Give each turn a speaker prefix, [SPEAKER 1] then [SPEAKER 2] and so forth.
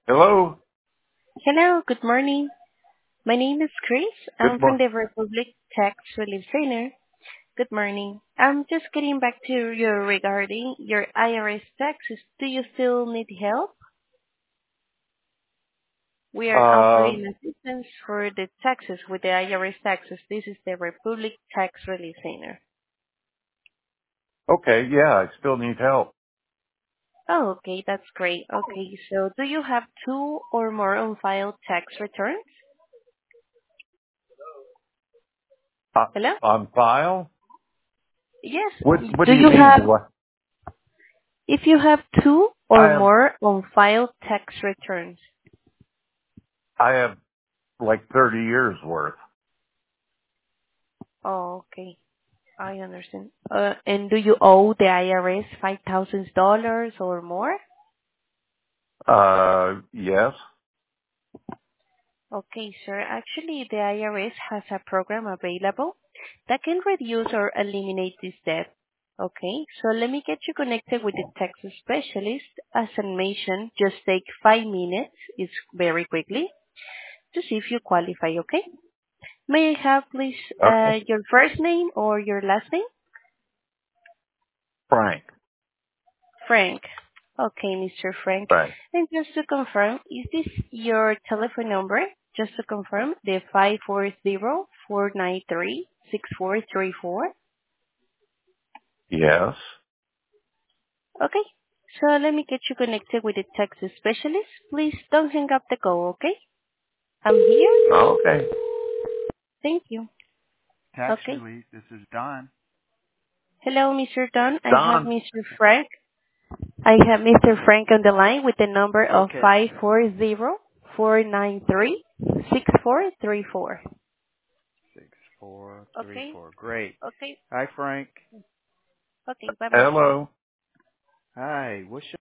[SPEAKER 1] Hello.
[SPEAKER 2] Hello, good morning. My name is Chris. I'm
[SPEAKER 1] Good
[SPEAKER 2] from
[SPEAKER 1] morning.
[SPEAKER 2] the Republic Tax Relief Center. Good morning. I'm just getting back to you regarding your IRS taxes. Do you still need help? We are
[SPEAKER 1] Uh,
[SPEAKER 2] offering assistance for the taxes with the IRS taxes. This is the Republic Tax Relief Center.
[SPEAKER 1] okay. Yeah, I still need help.
[SPEAKER 2] Oh, okay, that's great. Okay, so do you have two or more on-file tax returns?
[SPEAKER 1] Uh,
[SPEAKER 2] Hello?
[SPEAKER 1] on file?
[SPEAKER 2] Yes.
[SPEAKER 1] What
[SPEAKER 2] Do
[SPEAKER 1] do you
[SPEAKER 2] you
[SPEAKER 1] mean?
[SPEAKER 2] have If you have two or
[SPEAKER 1] I have,
[SPEAKER 2] more on-file tax returns.
[SPEAKER 1] I have like 30 years worth.
[SPEAKER 2] Oh, okay. I understand. And do you owe the IRS $5,000 or more?
[SPEAKER 1] Yes.
[SPEAKER 2] Okay, sir. Actually, the IRS has a program available that can reduce or eliminate this debt. Okay, so let me get you connected with the tax specialist. As I mentioned, just take 5 minutes. It's very quickly to see if you qualify, okay? May I have, please,
[SPEAKER 1] Okay.
[SPEAKER 2] your first name or your last name?
[SPEAKER 1] Frank.
[SPEAKER 2] Frank. Okay, Mr. Frank.
[SPEAKER 1] Frank.
[SPEAKER 2] And just to confirm, is this your telephone number? Just to confirm, the 540-493-6434?
[SPEAKER 1] Yes.
[SPEAKER 2] Okay. So let me get you connected with the tax specialist. Please don't hang up the call, okay? I'm here.
[SPEAKER 1] Okay.
[SPEAKER 2] Thank you.
[SPEAKER 3] Tax
[SPEAKER 2] Okay.
[SPEAKER 3] relief. This is Don.
[SPEAKER 2] Hello, Mr. Dunn. I have
[SPEAKER 1] Don.
[SPEAKER 2] Mr. Frank. I have Mr. Frank on the line with the number of
[SPEAKER 3] Okay.
[SPEAKER 2] 540-493-6434. Okay.
[SPEAKER 3] 6434. Great.
[SPEAKER 2] Okay.
[SPEAKER 3] Hi, Frank.
[SPEAKER 2] Okay. Bye-bye.
[SPEAKER 1] Hello.
[SPEAKER 3] Hi. What's